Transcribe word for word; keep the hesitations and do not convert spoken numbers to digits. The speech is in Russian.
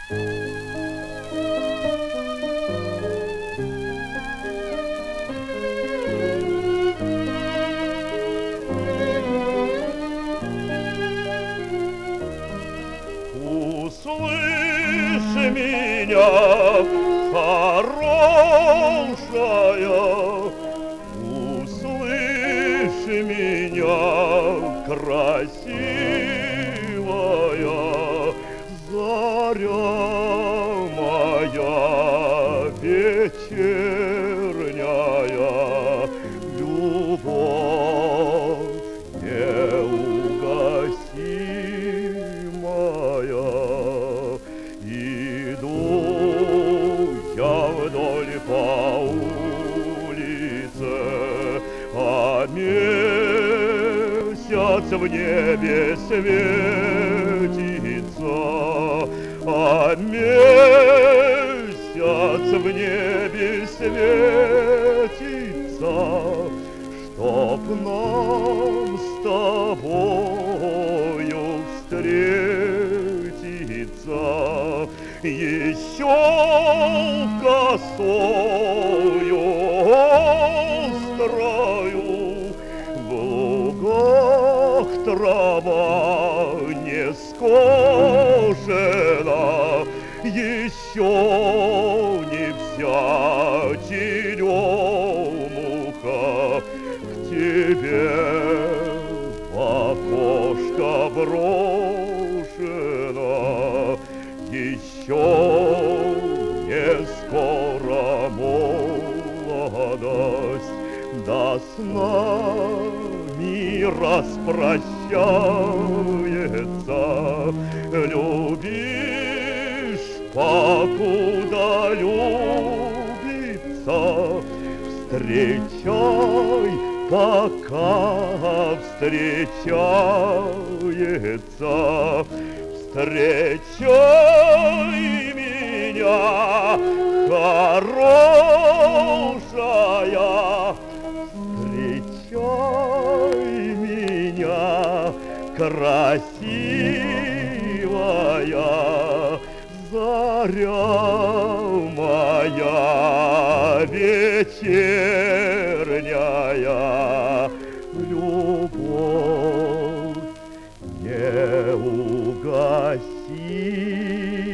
Услышь меня, хорошая, услышь меня, красивая, заря моя вечерняя, любовь неугасимая. Иду я вдоль по улице, а месяц в небе светится, а месяц в небе светится, чтоб нам с тобою встретиться. Еще косою острою в лугах трава не скошена, еще не вся черемуха к тебе в окошко брошена. Еще не скоро молодость да с нами распрощается. Любишь, покуда любится, встречай, пока встречается. Встречай меня, хорошая, встречай меня, красивая, заря моя вечерняя, любовь неугасимая.